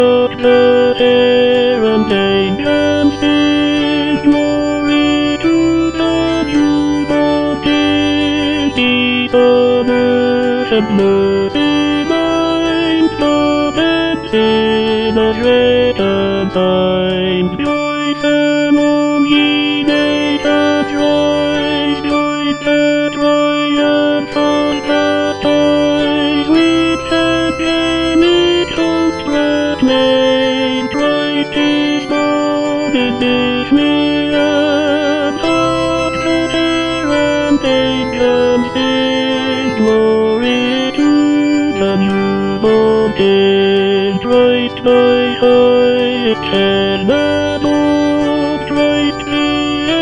Up the air and angels sing glory to the newborn King. Peace on earth and mercy mind, love and sinners reconciled. Joy among ye nations rise, join the triumphal pastimes, which angelic hosts proclaim. Christ is born in Bethlehem. Hark the herald angels sing glory to the newborn King. Christ my highest and above, Christ the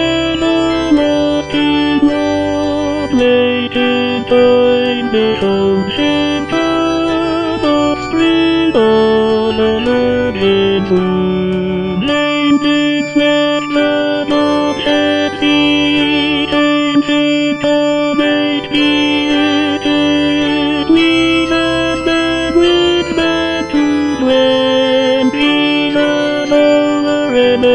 everlasting love. Late in time behold him come, offspring of the Virgin womb. Lame things met the Godhead feet, ancient comet created. Jesus man with man to dwell, Jesus our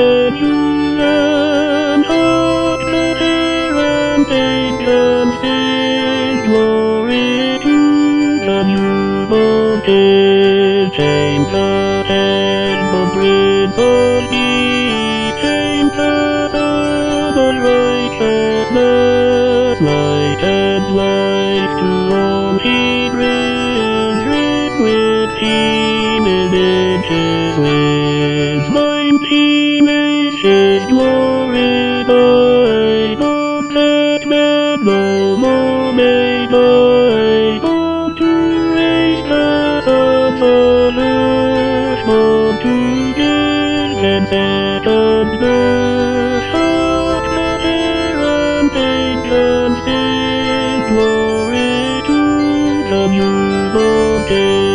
Emmanuel. Hark the herald angels sing glory to the newborn King. Change the temple, Prince of Peace, change the sun of righteousness, light and life to all he brings, risen with timid inches wings. 90 nations glorified, not that man no more may die, born to raise the sons of earth, born to give and set on earth. Hark the herald angels sing glory to the newborn King.